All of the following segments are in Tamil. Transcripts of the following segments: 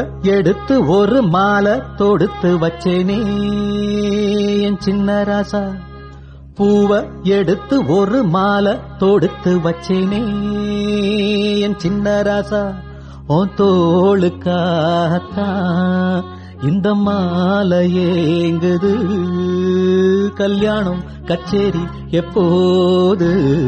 எடுத்து ஒரு மாலை தொடுத்து வச்சேனே என் சின்ன ராசா. பூவை எடுத்து ஒரு மாலை தொடுத்து வச்சேனே என் சின்ன ராசா. உன் தோளுக்காகத்தான் இந்த மாலை ஏங்குது. கல்யாணம் கச்சேரி எப்போது?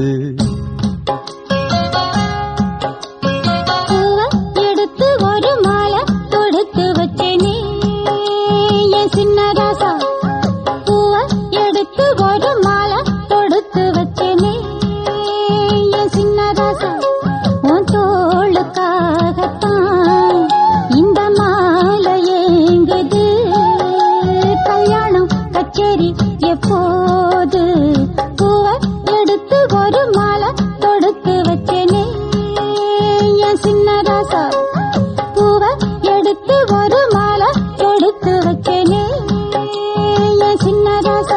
எப்போது பூவை எடுத்து ஒரு மாலை தொடுத்து வச்சேனே என் சின்ன ராசா. பூவை எடுத்து ஒரு மாலை தொடுத்து வச்சேனே என் சின்ன ராசா.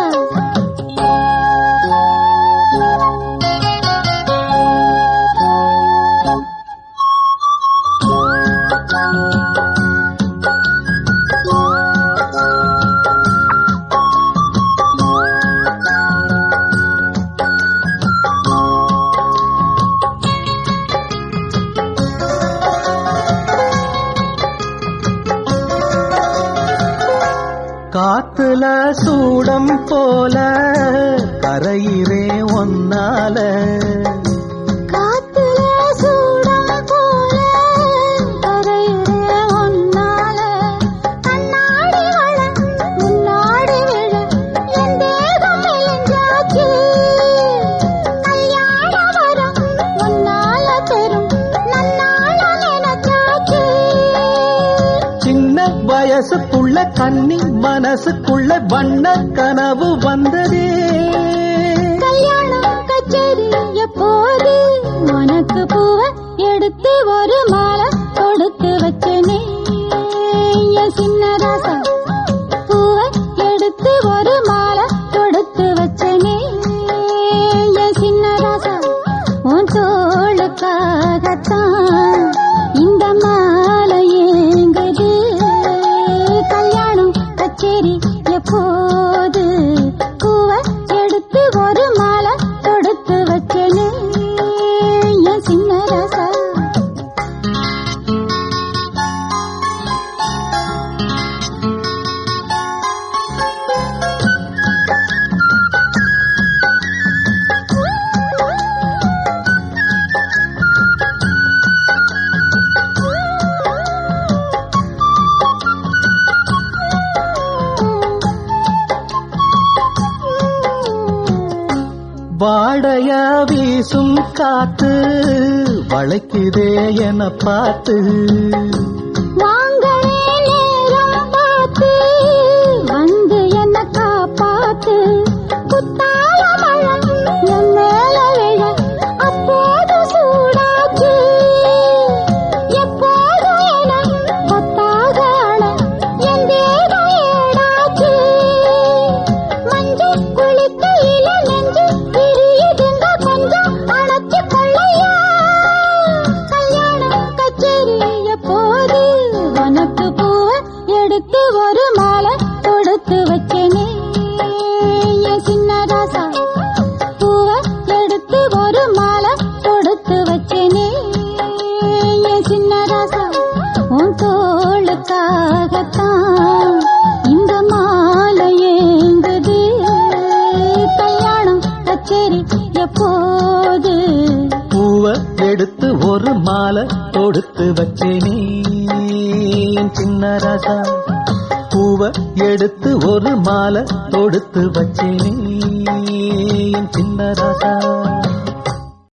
காத்துல சூடம் போல கரையிறே ஒன்னால. காத்துல சூடம் போல கரையிறே ஒன்னால. கண்ணாடி வள முன்னாடி விழ என் தேகம் மெலிஞ்சாச்சு. கல்யாண வரம் ஒன்னால பெரும் நன்னால நினைச்சாச்சு. சின்ன வயசுக்குள்ள கன்னி மனசுக்குள்ள வண்ண கனவு வந்ததே. கல்யாணம் கச்சேரி எப்போது? உனக்கு பூவை எடுத்து ஒரு மாலை கொடுத்து வச்சேனே என் சின்ன ராசா. பூவை எடுத்து ஒரு மாலை கொடுத்து வச்சேனே என் சின்ன ராசா. உன் தோளுக்காகத்தான் இந்த மாலை ஏங்குது. கல்யாணம் கச்சேரி எப்போது? பூவை எடுத்து ஒரு மாலை தொடுத்து வச்சேனே என் சின்ன ராசா. வாடையா வீசும் காத்து வளைக்குதே என பார்த்து. வாங்களே நேரம் பார்த்து வந்து என்ன காப்பாத்து. குத்தால மழை என் மேல விழ அப்போது சூடாச்சு. எப்போது என கொத்தாக அழ என் தேகம் ஏடாச்சு. மஞ்சு குளிக்கையில நெஞ்சு பிரியுதுங்க கொஞ்சம் அணைச்சு கொள்ளையா. கல்யாணம் கச்சேரி எப்போது? உனக்கு பூவை எடுத்து ஒரு மாலை தொடுத்து வச்சேனே என் சின்ன ராசா. பூவை எடுத்து ஒரு மாலை தொடுத்து வச்சேனே என் சின்ன ராசா. உன் தோளுக்காகத்தான் இந்த மாலை ஏங்குது. கல்யாணம் கச்சேரி எப்போது? பூவை எடுத்து ஒரு மாலை தொடுத்து வச்சேனே என் சின்ன ராசா. பூவை எடுத்து ஒரு மாலை தொடுத்து வச்சேனே என் சின்ன ராசா.